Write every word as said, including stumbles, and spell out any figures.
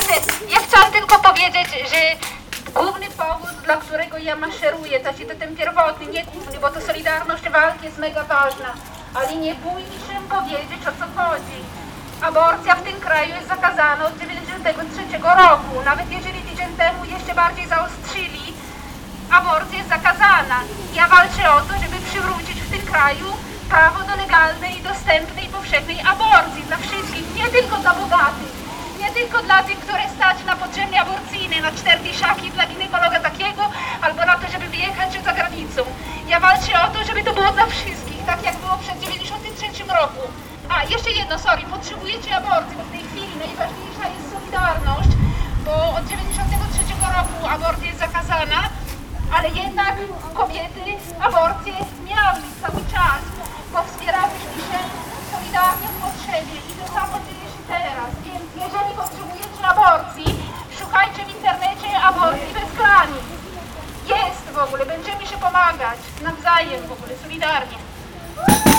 kobiety, ja chciałam tylko powiedzieć, że główny powód, dla którego ja maszeruję, to jest ten pierwotny, nie główny, bo to solidarność walki jest mega ważna, ale nie bójmy się powiedzieć, o co chodzi. Aborcja w tym kraju jest zakazana od dziewięćdziesiątego trzeciego roku, nawet jeżeli tydzień temu jeszcze bardziej zaostrzyli, aborcja jest zakazana. Ja walczę o to, żeby przywrócić w tym kraju prawo do legalnej, dostępnej, powszechnej aborcji dla wszystkich, nie tylko dla bogatych, nie tylko dla tych, które stać na potrzeby aborcyjne, na cztery dyszaki dla ginekologa takiego, albo na to, żeby wyjechać za granicą. Ja walczę o to, żeby to było dla wszystkich, tak jak było przed dziewięćdziesiątym trzecim roku. A, jeszcze jedno, sorry, potrzebujecie aborcji, bo w tej chwili najważniejsza jest solidarność, bo od dziewięćdziesiątego trzeciego roku aborcja jest zakazana, ale jednak kobiety aborcję miały cały czas, bo wspierałyśmy się solidarnie w potrzebie i to samo dzieje się teraz. Więc jeżeli potrzebujecie aborcji, szukajcie w internecie aborcji bez granic. Jest w ogóle, będziemy się pomagać nawzajem w ogóle, solidarnie.